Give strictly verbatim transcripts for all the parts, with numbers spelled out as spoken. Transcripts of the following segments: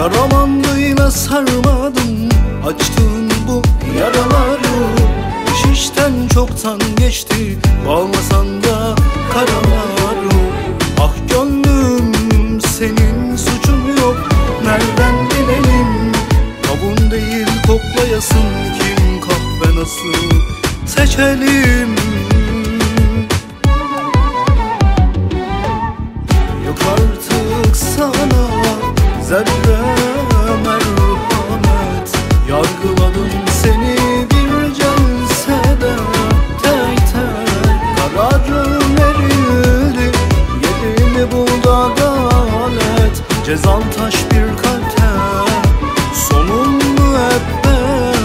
Yara bandıyla sarmadım açtığın bu yaraları. İş işten çoktan geçti, bağlasan da karaları. Ah gönlüm, senin suçun yok, nereden bilelim? Kavun değil koklayasın, kim kahve nasıl seçelim? Yok artık sana zerre merhamet, yargıladım seni bir celsede. Tek tek kararım verildi, yerini buldu adalet. Cezan taş bir kalpte, sonun müebbet.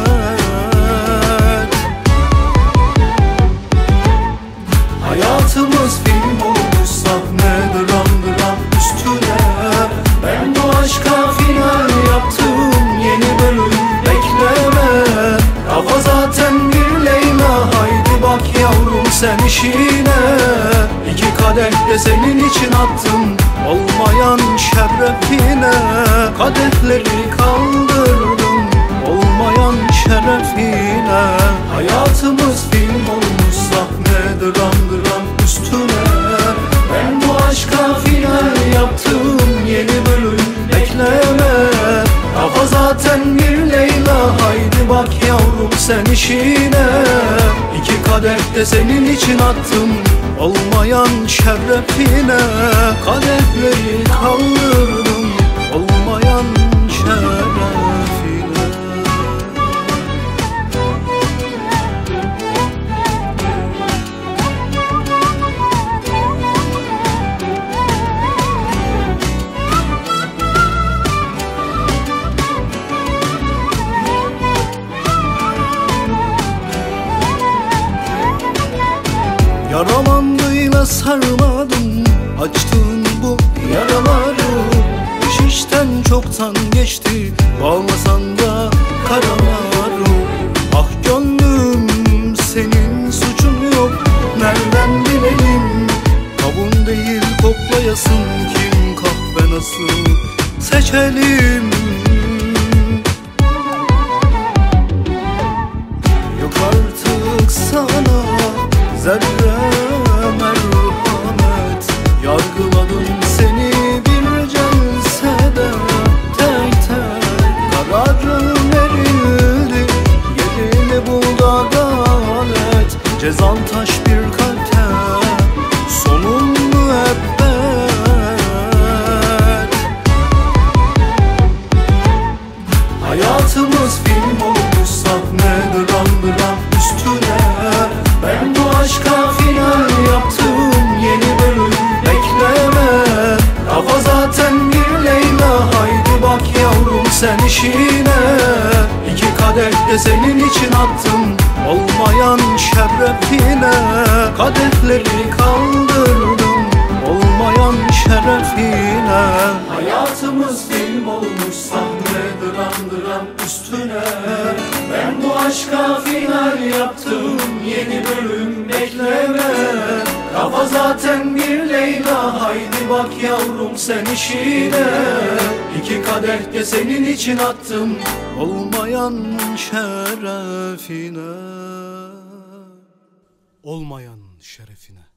Hayatımız film olmuş sahne, dram dram üstüne. Ben bu aşka final yaptım, yeni bölüm bekleme. Kafa zaten bir Leyla, haydi bak yavrum sen işine. İki kadeh de senin için attım, olmayan şerefine. Kadehleri kaldırdım, olmayan şerefine. Hayatımız film olmuş sahne, dram dram üstüne. Ben bu aşka final yaptım, yeni bölüm bekleme. Kafa zaten bir Leyla, haydi bak yavrum sen işine. İki kadeh de senin için attım, olmayan şerefine. Kadehleri kaldırdım, olmayan şerefine. Yara bandıyla sarmadım açtığın bu yaraları. İş işten çoktan geçti, bağlasan da karaları. Ah gönlüm, senin suçun yok, nereden bilelim? Kavun değil koklayasın, kim kahve nasıl seçelim? Yok artık sana zerre merhamet, yargıladım seni bir celsede. Tek tek kararım verildi, yerini buldu adalet. Cezan taş bir kalpte, sonun müebbet. Hayatımız film olmuş sahne, dram dram üstüne. Ben bu aşka final yaptım, yeni bölüm bekleme. Kafa zaten bir Leyla, haydi bak yavrum sen işine. İki kadeh de senin için attım, olmayan şerefine. Kadehleri kaldırdım, olmayan şerefine. Hayatımız film olmuş sahne, dram dram üstüne. Ben bu aşka final yaptım, yeni bölüm bekleme. Kafa zaten bir Leyla, haydi bak yavrum sen işine. İki kadeh de senin için attım, olmayan şerefine. Olmayan şerefine.